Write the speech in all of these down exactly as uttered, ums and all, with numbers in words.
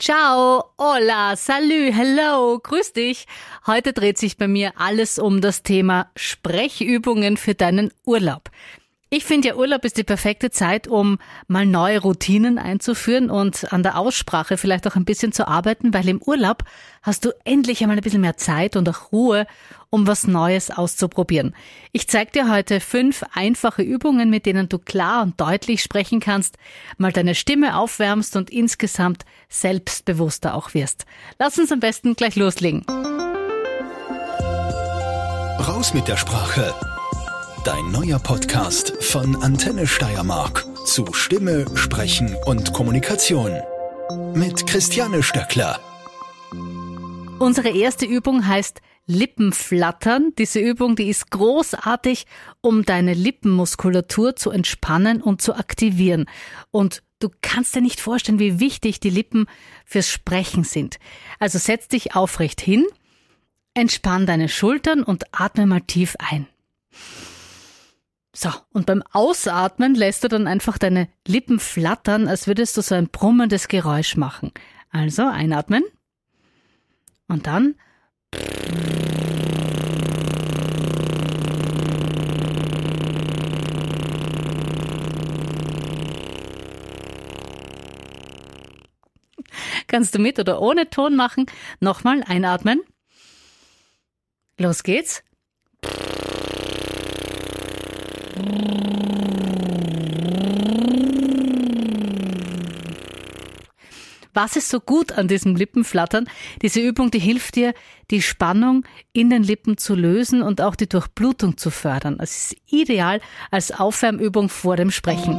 Ciao, hola, salü, hello, grüß dich. Heute dreht sich bei mir alles um das Thema Sprechübungen für deinen Urlaub. Ich finde ja, Urlaub ist die perfekte Zeit, um mal neue Routinen einzuführen und an der Aussprache vielleicht auch ein bisschen zu arbeiten, weil im Urlaub hast du endlich einmal ein bisschen mehr Zeit und auch Ruhe, um was Neues auszuprobieren. Ich zeige dir heute fünf einfache Übungen, mit denen du klar und deutlich sprechen kannst, mal deine Stimme aufwärmst und insgesamt selbstbewusster auch wirst. Lass uns am besten gleich loslegen. Raus mit der Sprache. Dein neuer Podcast von Antenne Steiermark zu Stimme, Sprechen und Kommunikation. Mit Christiane Stöckler. Unsere erste Übung heißt Lippenflattern. Diese Übung, die ist großartig, um deine Lippenmuskulatur zu entspannen und zu aktivieren. Und du kannst dir nicht vorstellen, wie wichtig die Lippen fürs Sprechen sind. Also setz dich aufrecht hin, entspann deine Schultern und atme mal tief ein. So, und beim Ausatmen lässt du dann einfach deine Lippen flattern, als würdest du so ein brummendes Geräusch machen. Also einatmen und dann kannst du mit oder ohne Ton machen. Nochmal einatmen. Los geht's. Was ist so gut an diesem Lippenflattern? Diese Übung, die hilft dir, die Spannung in den Lippen zu lösen und auch die Durchblutung zu fördern. Es ist ideal als Aufwärmübung vor dem Sprechen.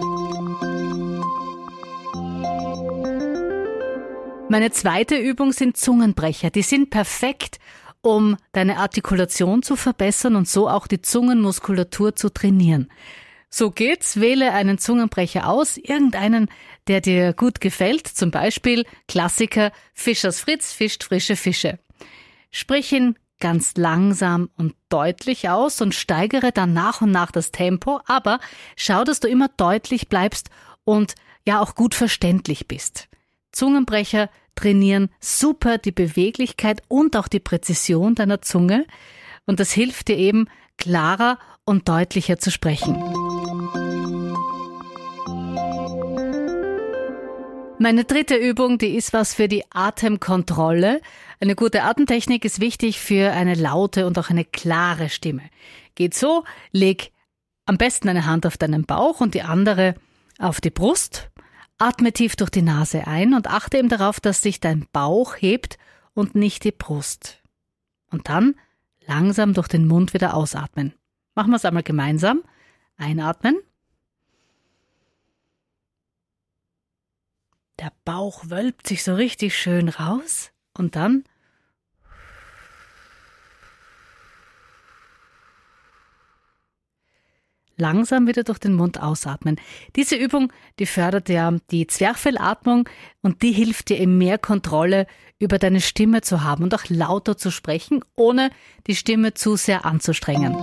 Meine zweite Übung sind Zungenbrecher. Die sind perfekt, um deine Artikulation zu verbessern und so auch die Zungenmuskulatur zu trainieren. So geht's, wähle einen Zungenbrecher aus, irgendeinen, der dir gut gefällt, zum Beispiel Klassiker Fischers Fritz fischt frische Fische. Sprich ihn ganz langsam und deutlich aus und steigere dann nach und nach das Tempo, aber schau, dass du immer deutlich bleibst und ja auch gut verständlich bist. Zungenbrecher trainieren super die Beweglichkeit und auch die Präzision deiner Zunge und das hilft dir eben, klarer und deutlicher zu sprechen. Meine dritte Übung, die ist was für die Atemkontrolle. Eine gute Atemtechnik ist wichtig für eine laute und auch eine klare Stimme. Geht so, leg am besten eine Hand auf deinen Bauch und die andere auf die Brust. Atme tief durch die Nase ein und achte eben darauf, dass sich dein Bauch hebt und nicht die Brust. Und dann langsam durch den Mund wieder ausatmen. Machen wir es einmal gemeinsam. Einatmen. Der Bauch wölbt sich so richtig schön raus und dann langsam wieder durch den Mund ausatmen. Diese Übung, die fördert ja die Zwerchfellatmung und die hilft dir eben mehr Kontrolle über deine Stimme zu haben und auch lauter zu sprechen, ohne die Stimme zu sehr anzustrengen.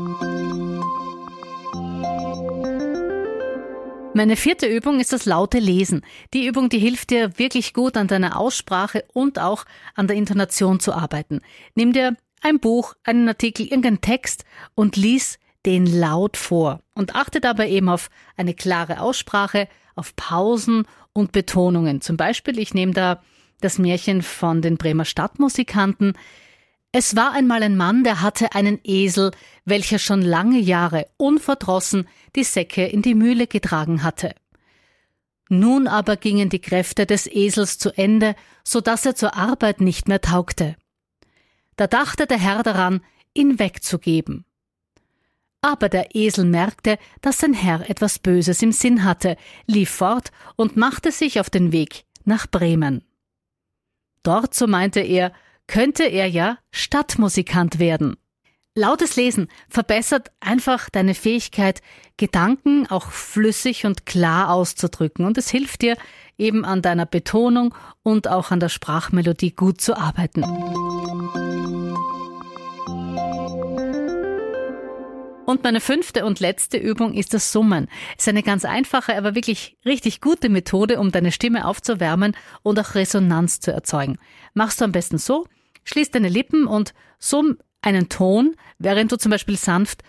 Meine vierte Übung ist das laute Lesen. Die Übung, die hilft dir wirklich gut an deiner Aussprache und auch an der Intonation zu arbeiten. Nimm dir ein Buch, einen Artikel, irgendeinen Text und lies den laut vor und achte dabei eben auf eine klare Aussprache, auf Pausen und Betonungen. Zum Beispiel, ich nehme da das Märchen von den Bremer Stadtmusikanten. Es war einmal ein Mann, der hatte einen Esel, welcher schon lange Jahre unverdrossen die Säcke in die Mühle getragen hatte. Nun aber gingen die Kräfte des Esels zu Ende, so dass er zur Arbeit nicht mehr taugte. Da dachte der Herr daran, ihn wegzugeben. Aber der Esel merkte, dass sein Herr etwas Böses im Sinn hatte, lief fort und machte sich auf den Weg nach Bremen. Dort, so meinte er, könnte er ja Stadtmusikant werden. Lautes Lesen verbessert einfach deine Fähigkeit, Gedanken auch flüssig und klar auszudrücken und es hilft dir eben an deiner Betonung und auch an der Sprachmelodie gut zu arbeiten. Und meine fünfte und letzte Übung ist das Summen. Es ist eine ganz einfache, aber wirklich richtig gute Methode, um deine Stimme aufzuwärmen und auch Resonanz zu erzeugen. Machst du am besten so, schließ deine Lippen und summ einen Ton, während du zum Beispiel sanft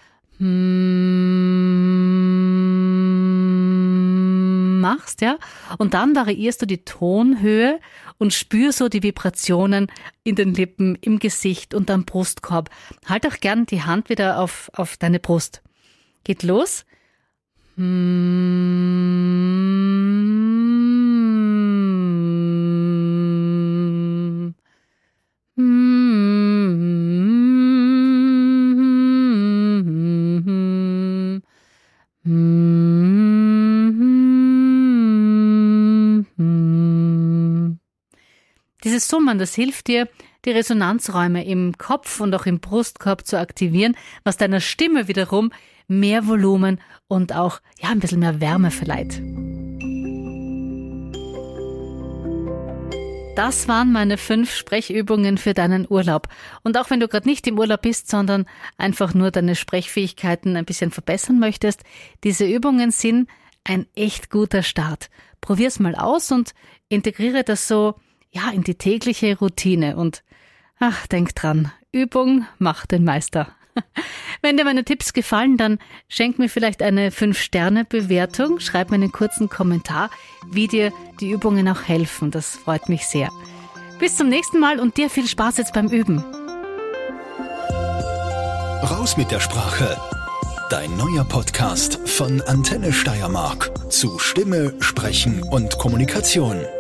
machst, ja, und dann variierst du die Tonhöhe und spür so die Vibrationen in den Lippen, im Gesicht und am Brustkorb. Halt auch gern die Hand wieder auf, auf deine Brust. Geht los. Dieses Summen, das hilft dir, die Resonanzräume im Kopf und auch im Brustkorb zu aktivieren, was deiner Stimme wiederum mehr Volumen und auch ja ein bisschen mehr Wärme verleiht. Das waren meine fünf Sprechübungen für deinen Urlaub. Und auch wenn du gerade nicht im Urlaub bist, sondern einfach nur deine Sprechfähigkeiten ein bisschen verbessern möchtest, diese Übungen sind ein echt guter Start. Probier's mal aus und integriere das so ja in die tägliche Routine. Und ach, denk dran, Übung macht den Meister. Wenn dir meine Tipps gefallen, dann schenk mir vielleicht eine fünf Sterne Bewertung, schreib mir einen kurzen Kommentar, wie dir die Übungen auch helfen. Das freut mich sehr. Bis zum nächsten Mal und dir viel Spaß jetzt beim Üben. Raus mit der Sprache. Dein neuer Podcast von Antenne Steiermark zu Stimme, Sprechen und Kommunikation.